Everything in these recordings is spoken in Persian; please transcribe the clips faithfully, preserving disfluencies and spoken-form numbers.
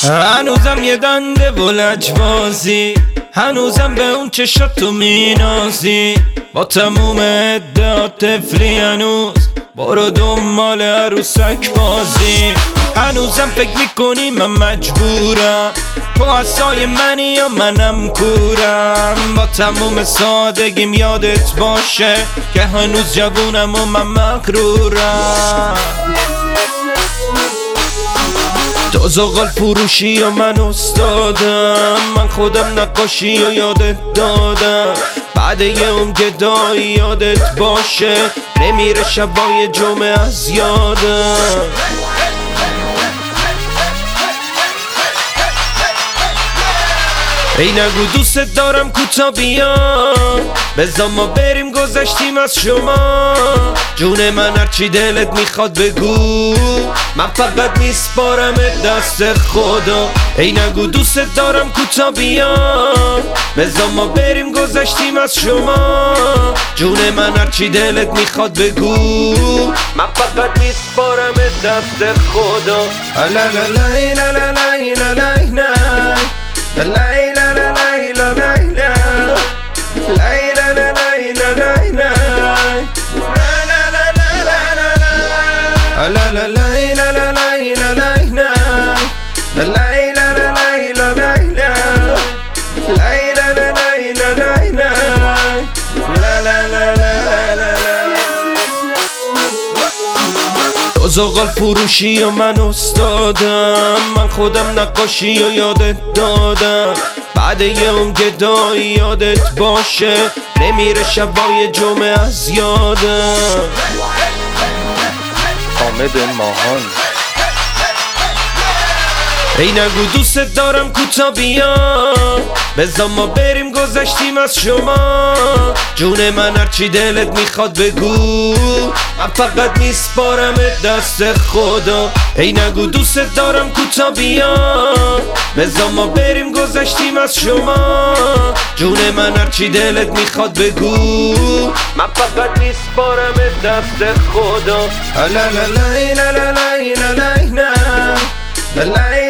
هنوزم یه دنده و لجبازی، هنوزم به اون چشات تو مینازی. با تموم ادعا طفلی هنوز برو دنبال عروسک بازی. هنوزم فکر میکنی من مجبورم، تو اصای منی یا منم کورم. با تموم سادگیم یادت باشه که هنوز جوونم و من مغرورم. تو زغال فروشی و من استادم، من خودم نقاشی و یادت دادم. بعد یه اون گدایی یادت باشه نمیره شبای جمعه از یادم. ای نگو دوست دارم کوتا بیا، بذار ما بریم گذشتیم از شما. جون من هرچی دلت میخواد بگو، من فقط میسپارم دست خدا. ای نگو دوست دارم کوتا بیا، بذار ما بریم گذشتیم از شما. جون من هرچی دلت میخواد بگو، من فقط میسپارم دست خدا. لا لا لا لا لا لا لا تو زغال فروشی و من استادم، من خودم نقاشی و یادت دادم. بعد یه اون گدایی یادت باشه نمیره شبای جمعه از یادم. حامد ماهان. ای نگو دوست دارم کوتا بیا، بذار ما بریم گذشتیم از شما. جون من هرچی دلت میخواد بگو، من فقط میسپارم دست خدا. ای نگو دوست دارم کوتا بیا، بذار ما بریم گذشتیم از شما. جون من هرچی دلت میخواد بگو، من فقط میسپارم دست خدا. لا لا لا لا لا لا لا لا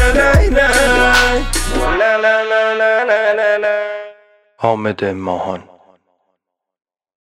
حامد ماهان.